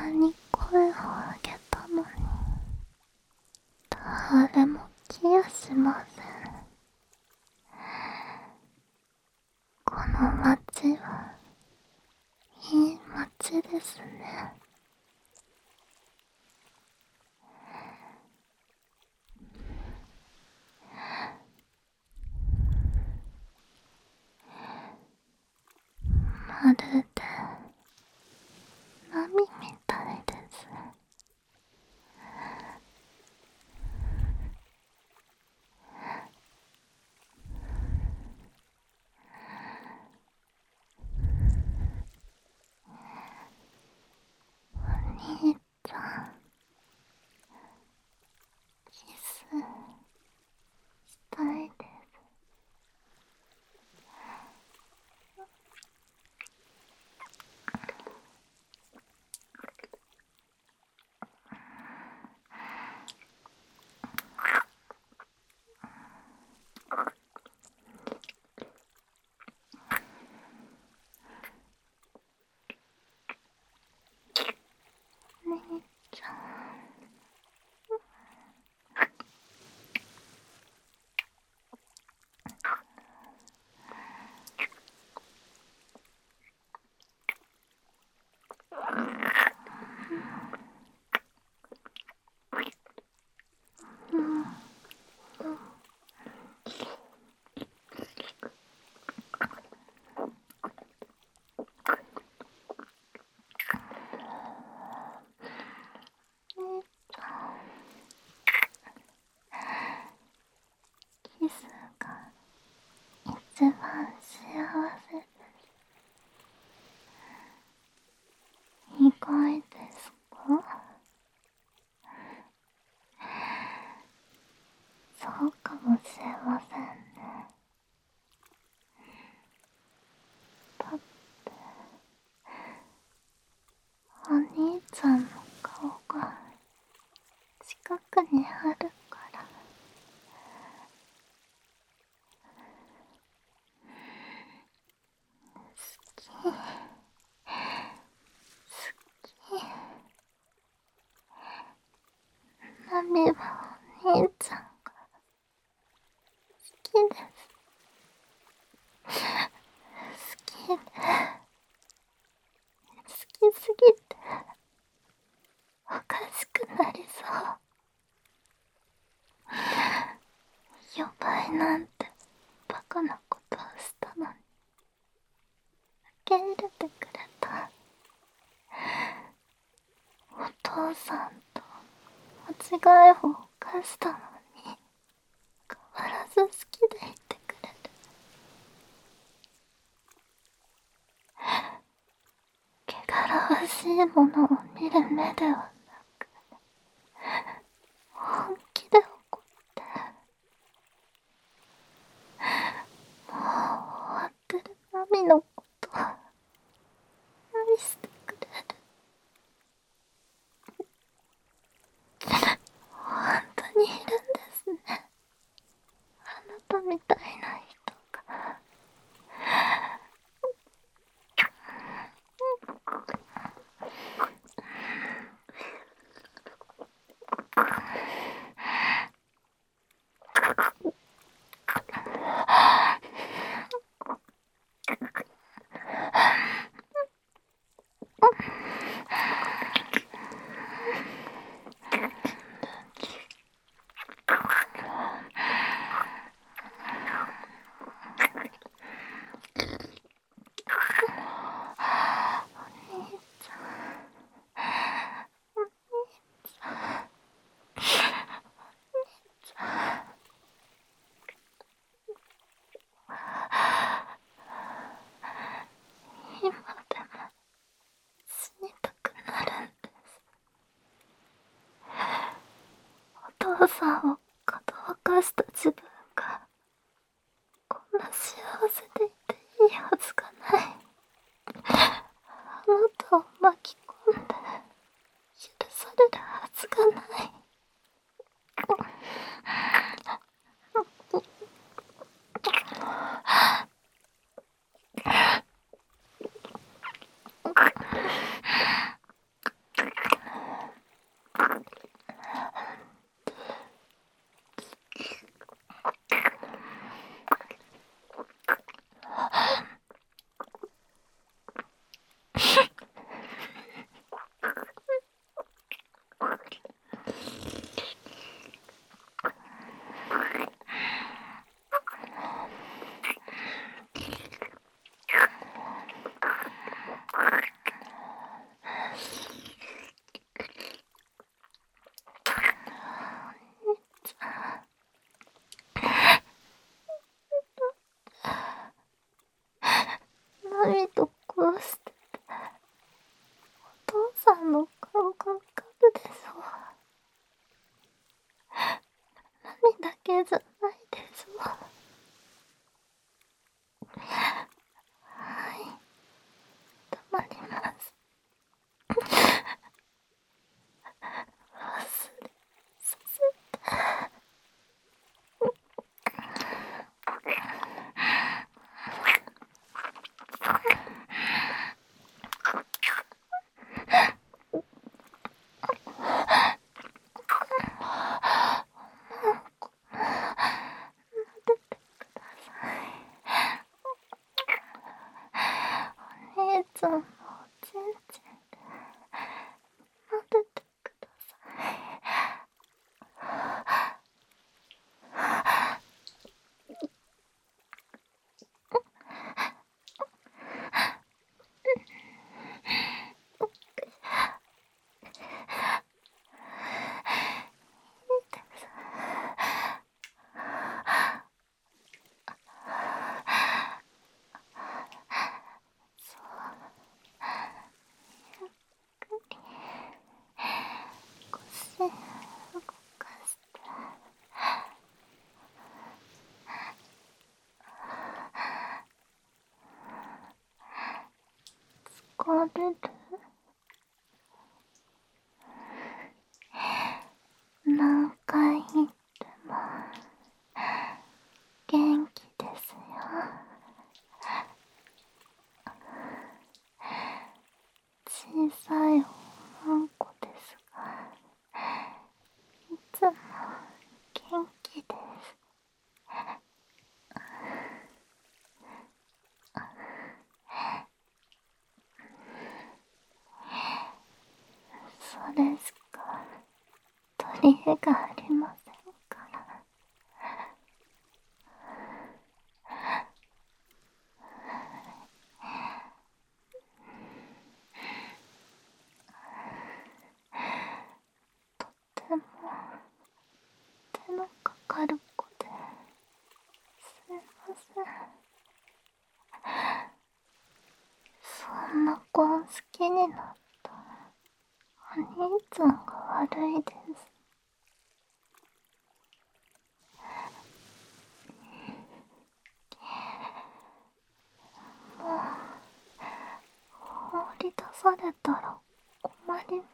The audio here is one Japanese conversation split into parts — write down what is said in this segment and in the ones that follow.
なに声を上げたのに誰も来やしません。この町はいい町ですね。まるで波みたいです。お兄ちゃん、キスしたいです。兄ちゃん、キスが一番幸せです。意外ですか？そうかもしれませんね。だってお兄ちゃんの顔が近くにあるから。好き。ナミはお兄ちゃんが好きです。好きで、好きすぎておかしくなりそう。予売なんてバカなことをしたのに受け入れてくれた。お父さんと間違いを犯したのに変わらず好きでいてくれる。汚らわしいものを見る目ではなく、本気で怒って、もう終わってるナミのこと愛してくれる。本当にいるんですね、あなたみたいな人が。今でも死にたくなるんです。お父さんをかどわかした自分がこんな幸せでいていいはずがない。あなたを巻き込んで許されるはずがない。 ちゃんのおちんちんで撫でてください。腰動かして。疲れる？何回言っても元気ですよ。小さい女の子ですが、いつも元気です。それしか取り柄がありませんから。とっても手のかかる子ですいません。そんな子を好きになったお兄ちゃんが悪いです。もう放り出されたら困ります。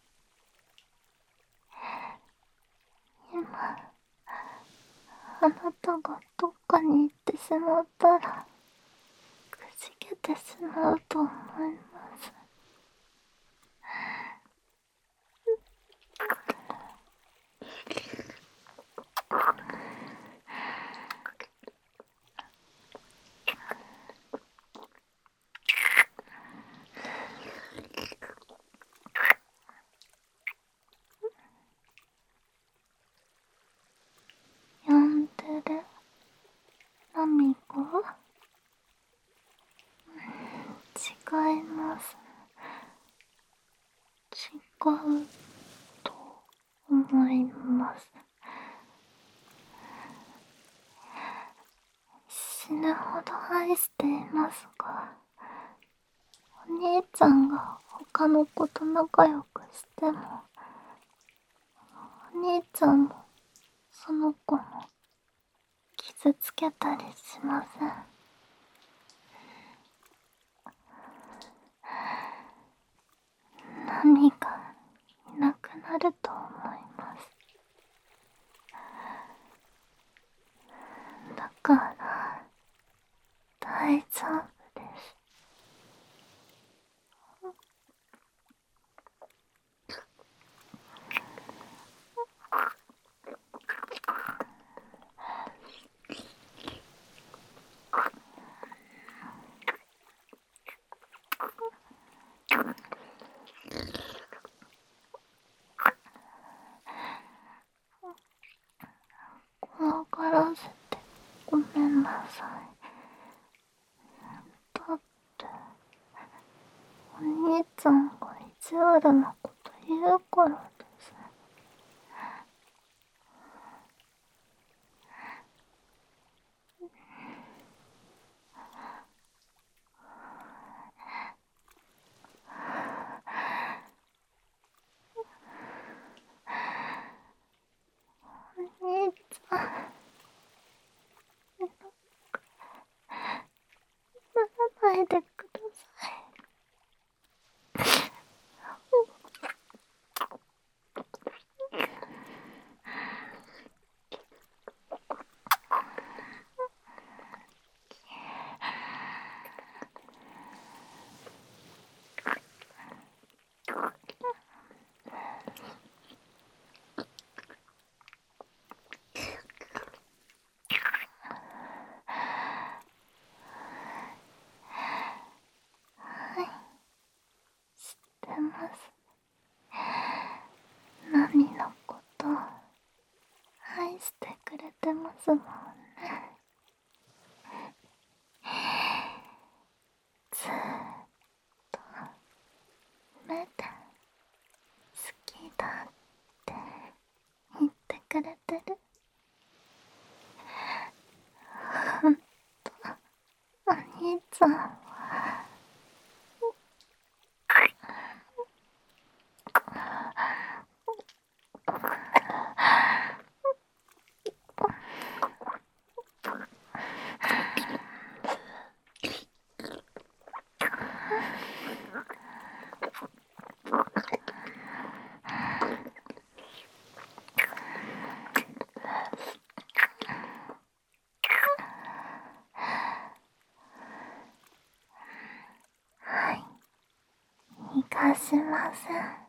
今あなたがどっかに行ってしまったらくじけてしまうと思います。呼んでる？ナミコ？違います。違うと思います。死ぬほど愛していますが、お兄ちゃんが他の子と仲良くしても、お兄ちゃんもその子も傷つけたりしません。何がいなくなると思います。だから大丈夫です。怖がらせてごめんなさい。だってお兄ちゃんが意地悪なこと言うからです。お兄ちゃん、ならないでください。 てますもんね。ずーっと目で好きだって言ってくれてる。ほんとお兄ちゃんははい、逃がしません。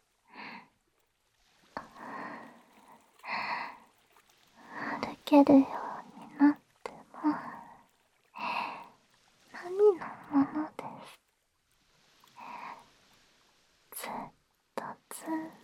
歩けるようになっても何のものです。ずっとずっ